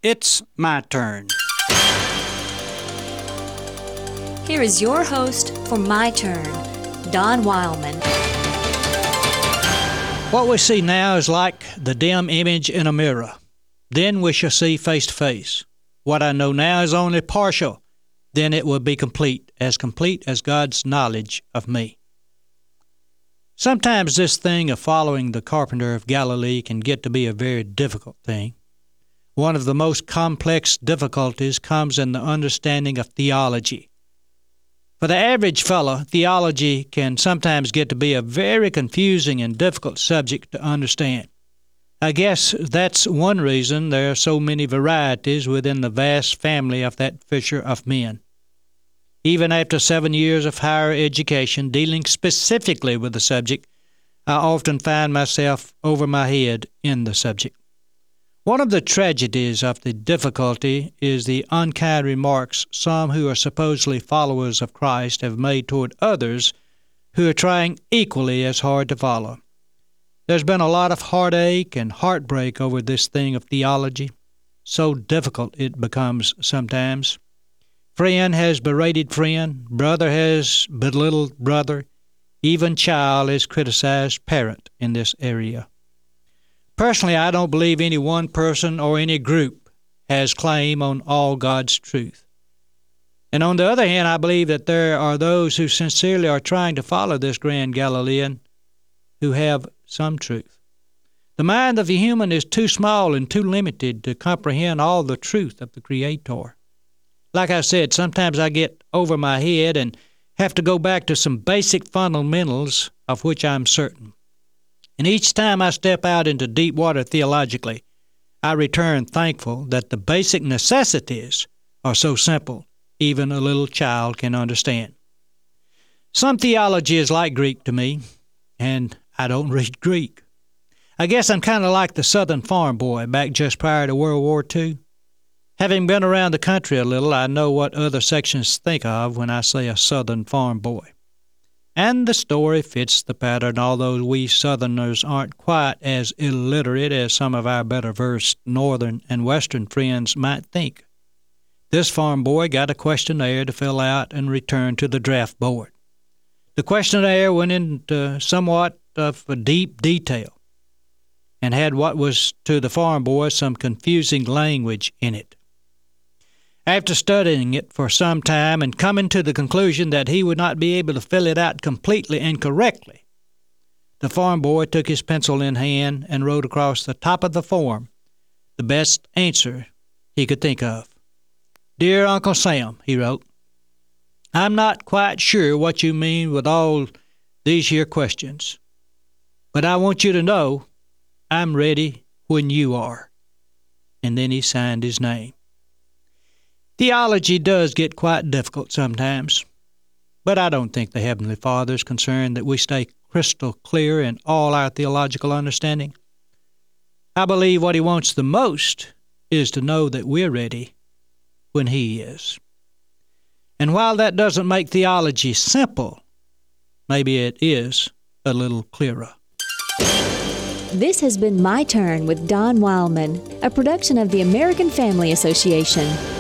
It's my turn. Here is your host for My Turn, Don Wildman. What we see now is like the dim image in a mirror. Then we shall see face to face. What I know now is only partial. Then it will be complete as God's knowledge of me. Sometimes this thing of following the carpenter of Galilee can get to be a very difficult thing. One of the most complex difficulties comes in the understanding of theology. For the average fellow, theology can sometimes get to be a very confusing and difficult subject to understand. I guess that's one reason there are so many varieties within the vast family of that fisher of men. Even after 7 years of higher education dealing specifically with the subject, I often find myself over my head in the subject. One of the tragedies of the difficulty is the unkind remarks some who are supposedly followers of Christ have made toward others who are trying equally as hard to follow. There's been a lot of heartache and heartbreak over this thing of theology. So difficult it becomes sometimes. Friend has berated friend, brother has belittled brother, even child has criticized parent in this area. Personally, I don't believe any one person or any group has claim on all God's truth. And on the other hand, I believe that there are those who sincerely are trying to follow this grand Galilean who have some truth. The mind of the human is too small and too limited to comprehend all the truth of the Creator. Like I said, sometimes I get over my head and have to go back to some basic fundamentals of which I'm certain. And each time I step out into deep water theologically, I return thankful that the basic necessities are so simple, even a little child can understand. Some theology is like Greek to me, and I don't read Greek. I guess I'm kind of like the Southern farm boy back just prior to World War II. Having been around the country a little, I know what other sections think of when I say a Southern farm boy. And the story fits the pattern, although we Southerners aren't quite as illiterate as some of our better-versed Northern and Western friends might think. This farm boy got a questionnaire to fill out and return to the draft board. The questionnaire went into somewhat of a deep detail and had what was to the farm boy some confusing language in it. After studying it for some time and coming to the conclusion that he would not be able to fill it out completely and correctly, the farm boy took his pencil in hand and wrote across the top of the form the best answer he could think of. "Dear Uncle Sam," he wrote, "I'm not quite sure what you mean with all these here questions, but I want you to know I'm ready when you are." And then he signed his name. Theology does get quite difficult sometimes, but I don't think the Heavenly Father is concerned that we stay crystal clear in all our theological understanding. I believe what He wants the most is to know that we're ready when He is. And while that doesn't make theology simple, maybe it is a little clearer. This has been My Turn with Don Wildman, a production of the American Family Association.